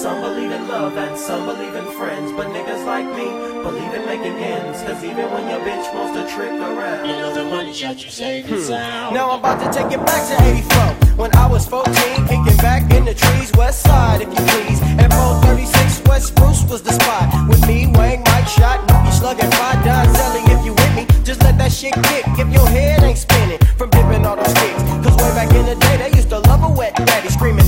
Some believe in love and some believe in friends, but niggas like me believe in making ends. Cause even when your bitch wants to trick around, you know the money shot you save is out. Now I'm about to take it back to 84. When I was 14, kicking back in the trees, west side if you please. And 436 West Spruce was the spot. With me, Wayne, Mike, Shot, Nookie, Slug, and Five Don Zelly. If you with me, just let that shit kick. If your head ain't spinning from dipping all those sticks. Cause way back in the day, they used to love a wet daddy screaming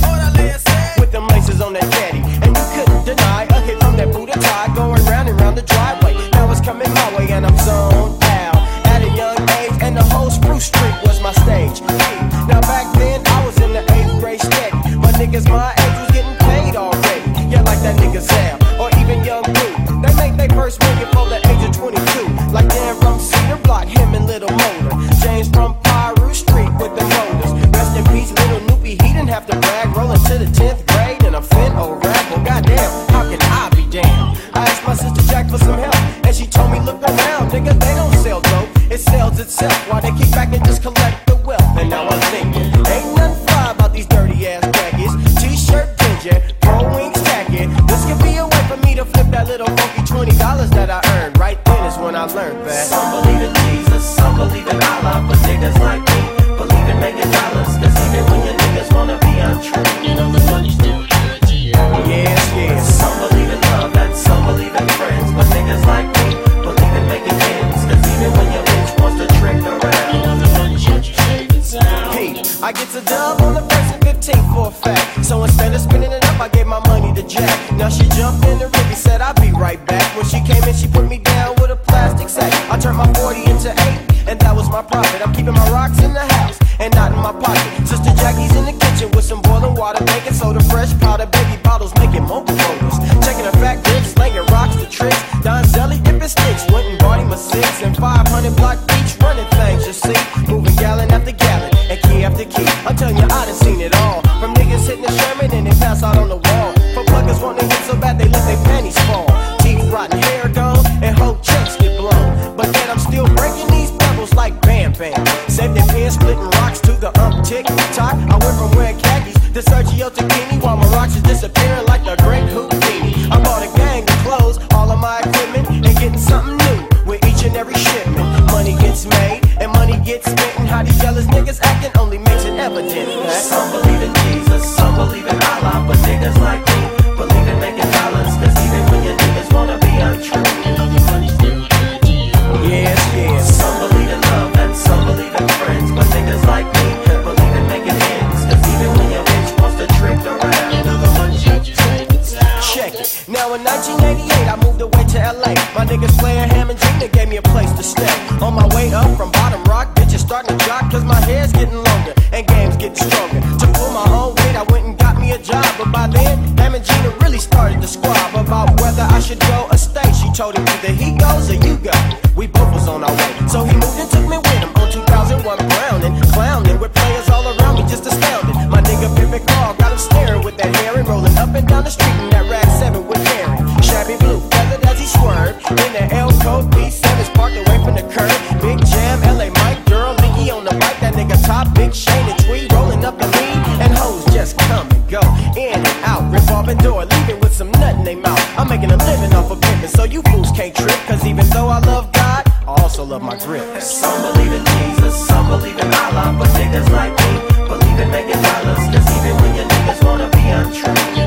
with them laces on that caddy. And you couldn't deny a hit from that Buddha tie going round and round the driveway. Now it's coming my way and I'm zoned out at a young age, and the whole Spruce Street was my stage. Now back then I was in the 8th grade steady. My niggas my age was getting paid already. Yeah, like that nigga Zab or even Young Blue. They make their first ring before the age of 22. Like Dan from Cedar Block, him and Little Motor. James from Piru Street with the rollers. Rest in peace, Little Noopy, he didn't have to brag. Rolling to the 10th grade and I'm fin old rap. Well, goddamn, how can I be damned? I asked my sister Jack for some help, and she told me, look around, nigga, they don't sell dope. It sells itself while they kick back and just collect the wealth. And now I'm thinking, ain't nothing fly about these dirty ass baggies. T-shirt ginger, pro wings tacky. This could be a way for me to flip that little funky $20 that I earned. Right then is when I learned that some believe in Jesus, some believe in Allah, but niggas like me believe in making dollars. Cause even when your niggas wanna be untrue, you know the money's still good to you. Yes, yes. Some believe in love and some believe in friends, but niggas like me believe in making ends. Cause even when your bitch wants to trick around, you know the money shot you save is out. Hey, I get a dub on the first and 15th for a fact. So instead of spending it up, I gave my money to Jack. Now she jumped in the river, said I'll be right back. When she came in, she put me down with a plastic sack. I turned my 40 into 8, and that was my profit. I'm keeping my rocks in the house and not in my pocket. Sister Jackie's in the kitchen with some boiling water, baking soda, fresh powder, baby bottles, making mocha rollers. Checking her fat grips, slinging rocks to tricks. Don Zelly dipping sticks, went and bought him a 6 and 500 block beach running things, you see. Moving gallon after gallon and key after key. I'm telling you, I done seen it all. From niggas hitting the Sherman and they pass out on the wall. For pluggers wanting to hit so bad they let their panties fall. Teeth rotten, hair gone, and whole checks get blown. But yet I'm still breaking these pebbles like Bam Bam. Save their pants, splitting rocks to the tick-tock. I went from wearing khakis to Sergio Tacchini, while my rocks is disappearing like the great Houdini. I bought a gang of clothes, all of my equipment, and getting something new with each and every shipment. Money gets made and money gets spent, and how these jealous niggas acting only makes it evident that some believe in Jesus, some believe in Allah, but niggas like me believe in making dollars. Cause even when your niggas wanna be untrue, you know the money's still good to you. Yes, yes. Some believe in love and some believe in friends, but niggas like me believe in making ends. Cause even when your bitch wants to trick around, you know the money shot you save it's out. Check it. Now in 1988 I moved away to LA. My niggas playing Ham and Gina gave me a place to stay. On my way up from Bottom Rock, bitches starting to jock, cause my hair's getting longer and game's getting stronger. To pull my own weight, I went and got me a job. But by then, Ham and Gina really started to squab about whether I should go or stay. She told him either he goes or you go. We both was on our way, so he moved and took me with him on 2001 Browning, clowning with players all around me, just astounded. My nigga Pimpin' Carl got him staring with that hair and rolling up and down the street in that Rag 7 with Karen. Shabby blue, feathered as he swerved in the L Code B7's parked away from the curb. Big Jam, LA Mike, girl, Nicky on the bike, that nigga Top, Big Shane and Tweed rolling up the lead, and hoes just come and go, in and out, revolving door, leaving with some nut in their mouth. I'm making a living off of pimpin', so you fools can't trip, cause even though I love God, I also love my grip. Some believe in Jesus, some believe in Allah, but niggas like me believe in making dollars. Cause even when your niggas wanna be untrue,